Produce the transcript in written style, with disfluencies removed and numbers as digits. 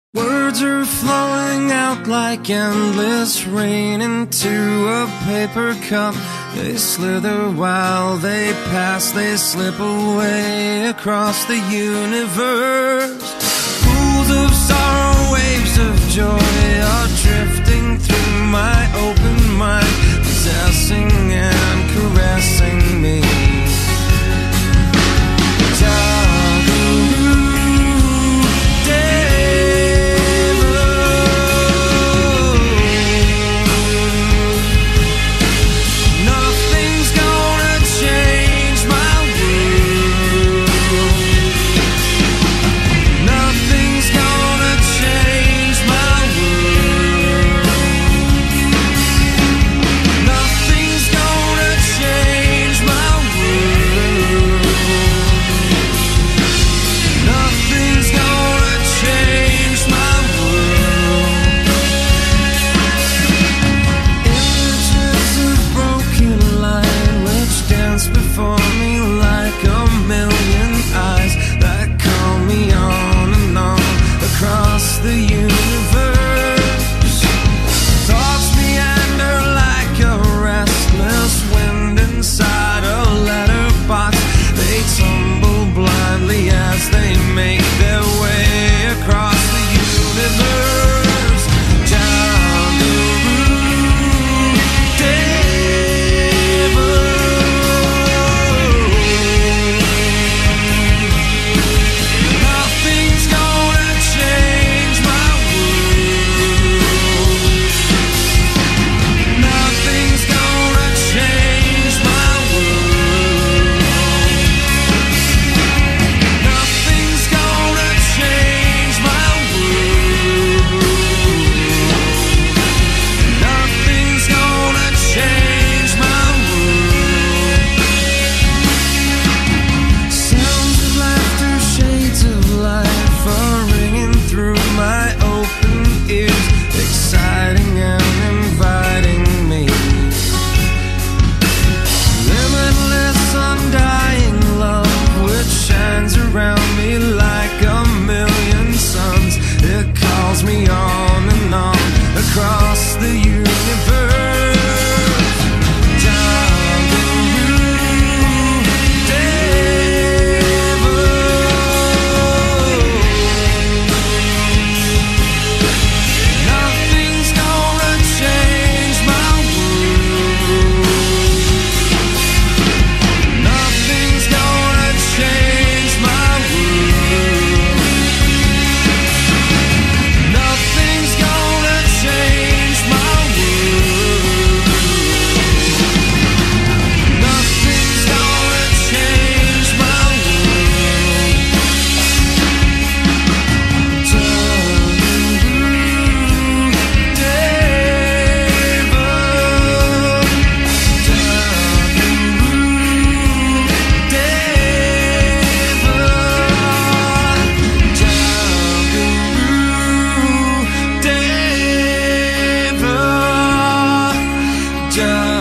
Words are flowing out like endless rain into a paper cup. They slither while they pass, they slip away across the universe. Pools of sorrow, waves of joy are drifting through my open mind, possessing and caressing me. Yeah.